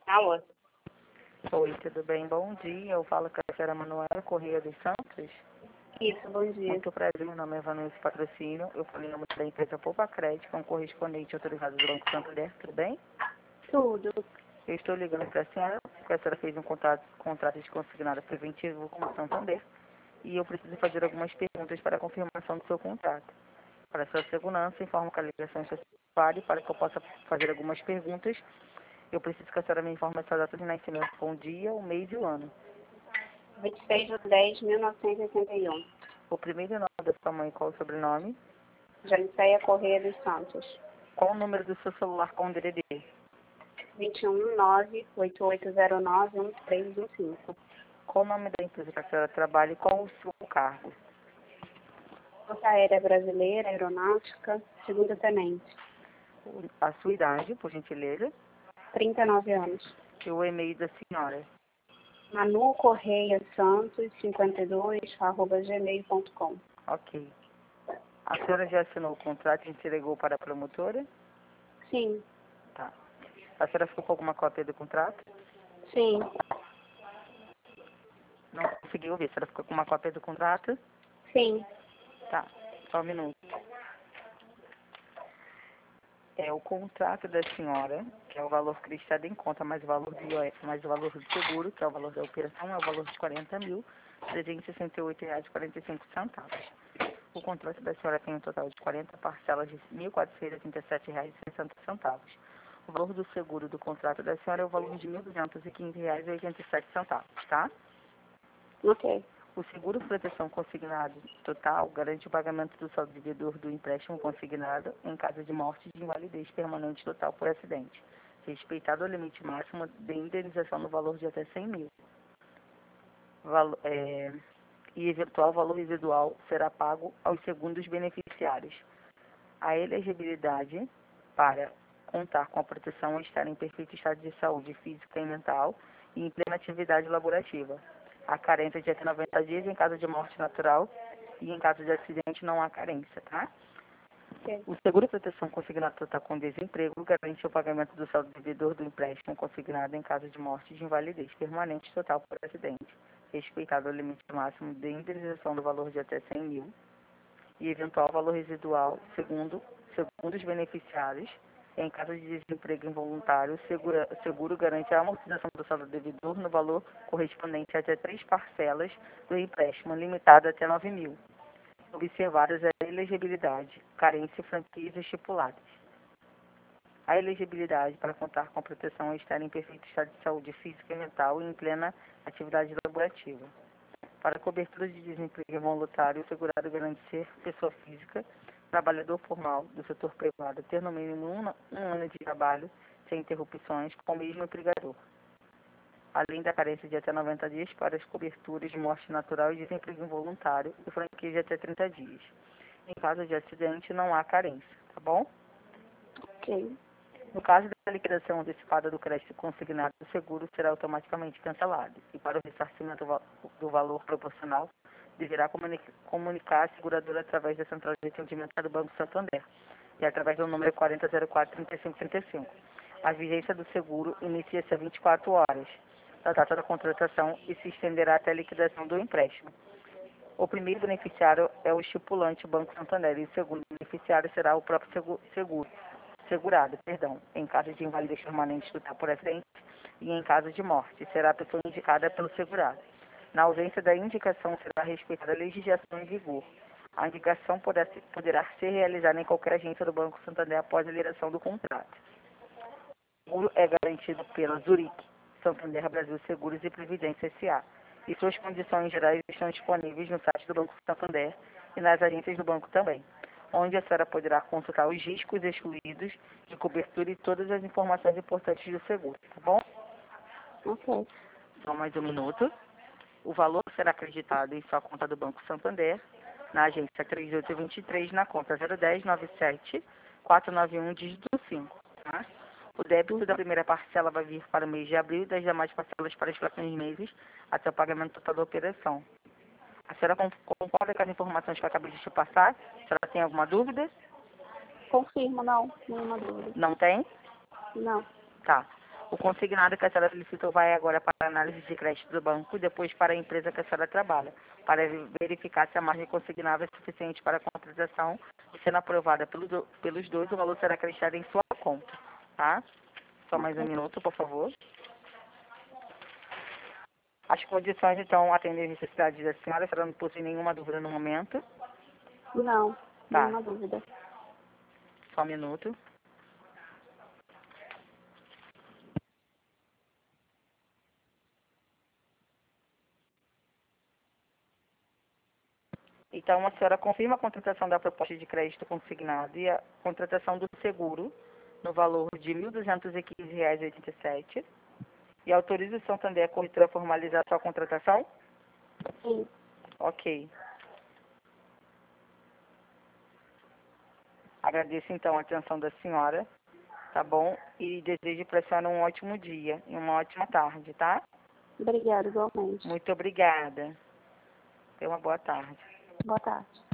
Alô? Oi, tudo bem? Bom dia. Eu falo com a senhora Manuela Correia dos Santos. Isso, bom dia. Muito prazer, meu nome é Vanessa Patrocínio. Eu falei em nome da empresa Poupa Crédito, com correspondente autorizado do Banco Santander, tudo bem? Tudo. Eu estou ligando para a senhora, porque a senhora fez um contrato de consignado preventivo com o Santander. E eu preciso fazer algumas perguntas para a confirmação do seu contrato. Para sua segurança, informo que a ligação está vale para que eu possa fazer algumas perguntas. Eu preciso que a senhora me informe a sua data de nascimento com o dia, o mês e o ano. 26/10/1981. O primeiro nome da sua mãe, qual o sobrenome? Janiceia Correia dos Santos. Qual o número do seu celular com o DDD? 21988091315. Qual o nome da empresa que a senhora trabalha e qual o seu cargo? Força Aérea Brasileira, Aeronáutica, segundo tenente. A sua idade, por gentileza, 39 anos. e o e-mail da senhora. Manu Correia Santos, 52, @gmail.com. Ok. A senhora já assinou o contrato e entregou para a promotora? Sim, Tá. A senhora ficou com alguma cópia do contrato? sim, Não conseguiu ouvir. A senhora ficou com uma cópia do contrato? sim. Tá. Só um minuto. É o contrato da senhora, que é o valor que está em conta, mais o valor do IOF, mais o valor do seguro, que é o valor da operação, é o valor de R$ 40.368,45. O contrato da senhora tem um total de 40 parcelas de R$ 1.487,60. O valor do seguro do contrato da senhora é o valor de R$ 1.215,87, tá? Ok. O seguro proteção consignado total garante o pagamento do saldo devedor do empréstimo consignado em caso de morte de invalidez permanente total por acidente, respeitado o limite máximo de indenização no valor de até 100 mil. E eventual valor residual será pago aos segundos beneficiários. A elegibilidade para contar com a proteção é estar em perfeito estado de saúde física e mental e em plena atividade laborativa. A carência de até 90 dias em caso de morte natural e em caso de acidente não há carência, tá? Ok. O seguro proteção consignado total com desemprego garante o pagamento do saldo devedor do empréstimo consignado em caso de morte de invalidez permanente total por acidente, respeitado o limite máximo de indenização do valor de até 100 mil e eventual valor residual segundo os beneficiários. Em caso de desemprego involuntário, o seguro garante a amortização do saldo devedor no valor correspondente a até 3 parcelas do empréstimo, limitado até 9 mil. Observadas a elegibilidade, carência e franquias estipuladas. A elegibilidade para contar com a proteção é estar em perfeito estado de saúde física e mental e em plena atividade laborativa. Para cobertura de desemprego involuntário, o segurado garante ser pessoa física, trabalhador formal do setor privado, ter no mínimo um ano de trabalho sem interrupções com o mesmo empregador, além da carência de até 90 dias para as coberturas de morte natural e desemprego involuntário e franquia de até 30 dias. Em caso de acidente, não há carência, tá bom? Ok. No caso da liquidação antecipada do crédito consignado, o seguro será automaticamente cancelado e para o ressarcimento do valor proporcional, deverá comunicar a seguradora através da central de atendimento do Banco Santander e através do número 4004-3535. A vigência do seguro inicia-se a 24 horas da data da contratação e se estenderá até a liquidação do empréstimo. O primeiro beneficiário é o estipulante Banco Santander e o segundo beneficiário será o próprio segurado, em caso de invalidez permanente total por acidente e em caso de morte, será a pessoa indicada pelo segurado. Na ausência da indicação, será respeitada a legislação em vigor. A indicação poderá ser realizada em qualquer agência do Banco Santander após a liberação do contrato. O seguro é garantido pela Zurich, Santander Brasil Seguros e Previdência S.A. E suas condições gerais estão disponíveis no site do Banco Santander e nas agências do banco também, onde a senhora poderá consultar os riscos excluídos de cobertura e todas as informações importantes do seguro, tá bom? Ok. Só mais um minuto. O valor será acreditado em sua conta do Banco Santander, na agência 3823, na conta 01097-491, dígito 5, tá? O débito da primeira parcela vai vir para o mês de abril e das demais parcelas para os próximos meses, até o pagamento total da operação. A senhora concorda com as informações que eu acabei de te passar? A senhora tem alguma dúvida? Confirmo, não. Nenhuma dúvida. Não tem? Não. Tá. O consignado que a senhora solicitou vai agora para a análise de crédito do banco e depois para a empresa que a senhora trabalha, para verificar se a margem consignada é suficiente para a contratação e sendo aprovada pelos dois, o valor será acreditado em sua conta, tá? Só mais um Ok. minuto, por favor. As condições, então, atendem às necessidades da senhora, a senhora não possui nenhuma dúvida no momento. Não, Tá, nenhuma dúvida. só um minuto. Então, a senhora confirma a contratação da proposta de crédito consignado e a contratação do seguro no valor de R$ 1.215,87 e autoriza o Santander a corretora a formalizar sua contratação? Sim. Ok. Agradeço, então, a atenção da senhora, tá bom? E desejo para a senhora um ótimo dia e uma ótima tarde, tá? Obrigada, igualmente. Muito obrigada. Tenha uma boa tarde. Boa tarde.